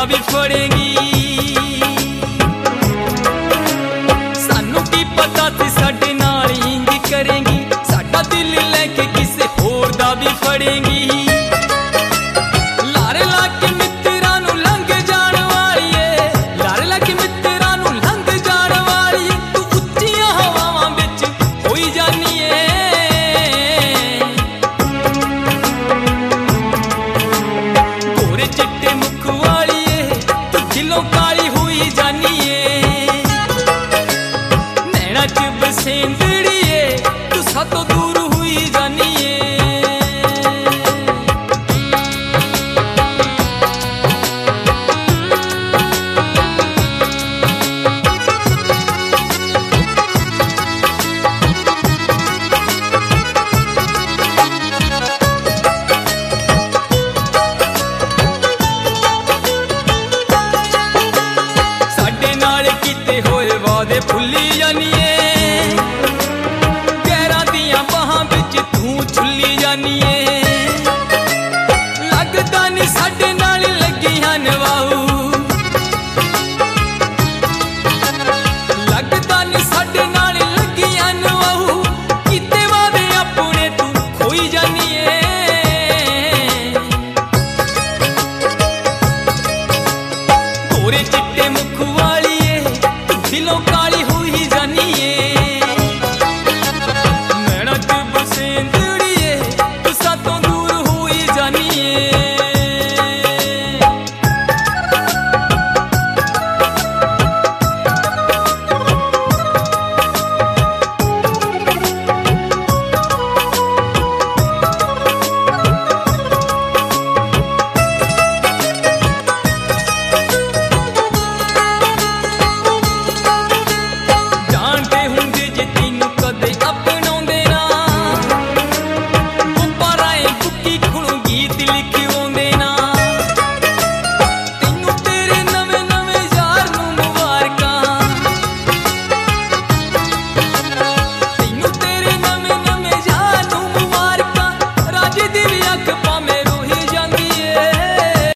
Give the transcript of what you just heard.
भी फड़ेगी। सानू की पता सी साडे नाल इंज करेंगी, साडा दिल लेके किसे होर दा भी फड़ेगी। लारे ला के मित्तरां नू लंघ जाण वालीए, लारे ला के मित्तरां नू लंघ जाण वाली, तू उच्चियां हवावां विच होई जानी ऐ। गोरे चिट्टे मुख वालीए तू दिलों काली हुई जानी ऐ। नैना च बसेंदड़िए तू सातों दूर हुई जानी ऐ। साडे नाल कीते होए वादे भुल्ली जानी ऐ, गैरां दियां बाहां विच तू झुल्ली जानी ऐ। लगदा नी साडे नाल लगियां नवाऊ, लगदा नी साडे नाल लगियां नवाऊ, कीते वादे अपने तू खोई जानी ऐ। गोरे